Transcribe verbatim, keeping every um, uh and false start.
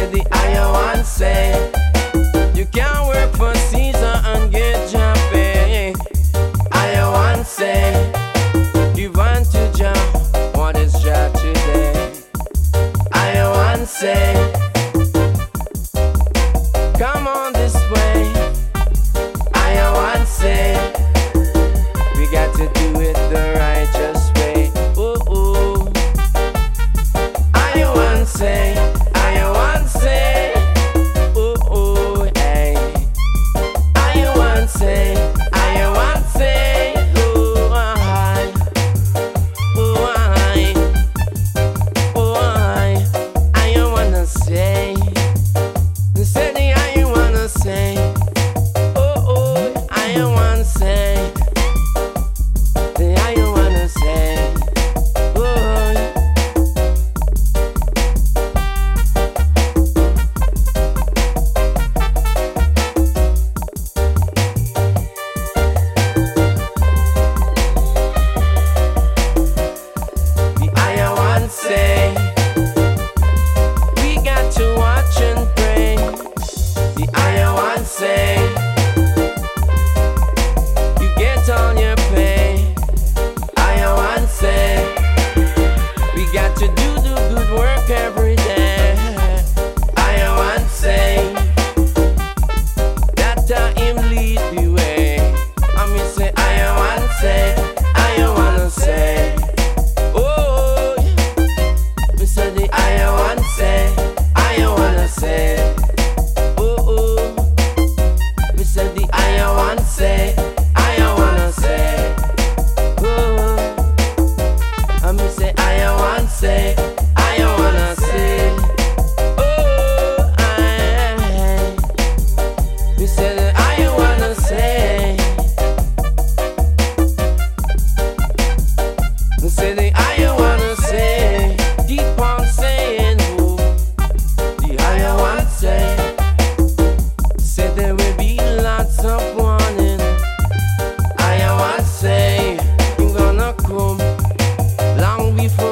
said the I want say you can't work for Caesar and get job pay. I want say give unto Jah what is Jah today. I want say come on this way. I want say we got to do it the righteous way. Ooh, ooh. I want say, I want say, ooh, ooh, hey. I want say, I want say, ooh, I, ooh, I, ooh, I, I wanna say, say the I wanna say, ooh, ooh, I wanna say. I wanna say, boy. The I wanna say, we got to watch and pray. The I wanna say, you get on your pay. I want say we got to do the good work every day. I want say that uh, him lead the way. I mean say I want say I wanna say oh me say the I want say I wanna say oh oh me say the I want say I wanna say oh. I me say I want say I wanna say oh I me say that I wanna say me say that I wanna say keep on saying oh the I want say say there will be lots of warning. I want say I'm gonna come long before